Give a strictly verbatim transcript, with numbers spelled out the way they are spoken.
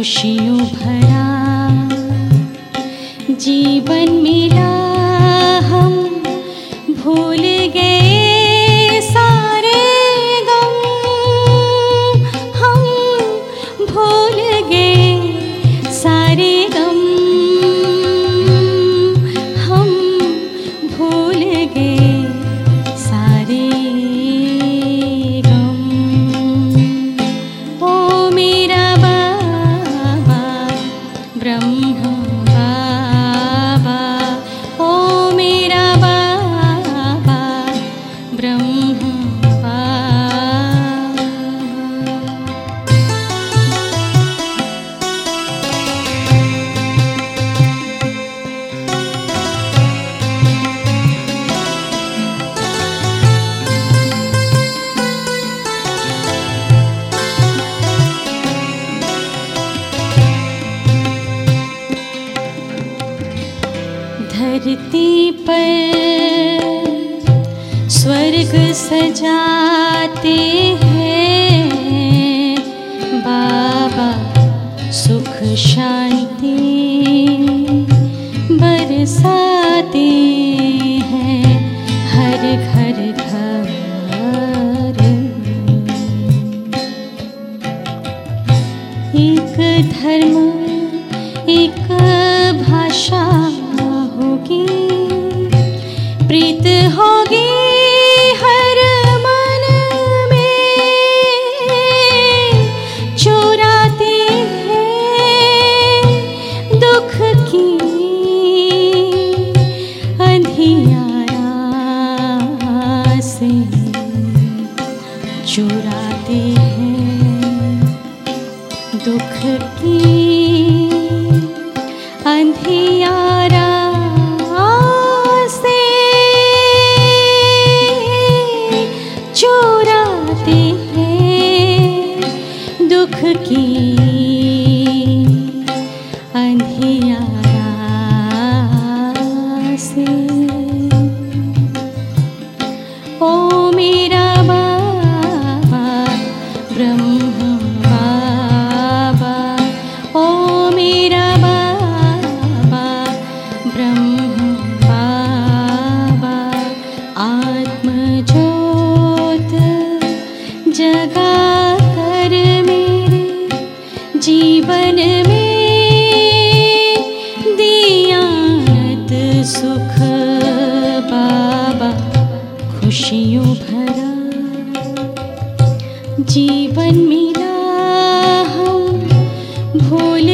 खुशियों भरा जीवन मिला। हम भूल गए सारे गम, हम भूल गए सारे गम, हम भूल गए सारे गम। ओ मेरा बाबा ब्रह्मा बाबा, ओ मेरा बाबा ब्रह्मा बाबा। धरती पर स्वर्ग सजाते हैं बाबा, सुख शांति बरसाते हैं हर घर घर। एक धर्म एक भाषा होगी, प्रीत होगी हर मन में। चुराते हैं दुख की अंधियारा से, चुराते हैं दुख की अंधियारा से, चुराते हैं दुख की अंधियारा से। ओ मेरा बाबा ब्रह्मा बाबा, ओ मेरा बाबा ब्रह्मा बाबा। आत्म ज्योत जगा कर मेरे जीवन में दियानत सुख बाबा, खुशियों भरा जीवन मिला। हम भूल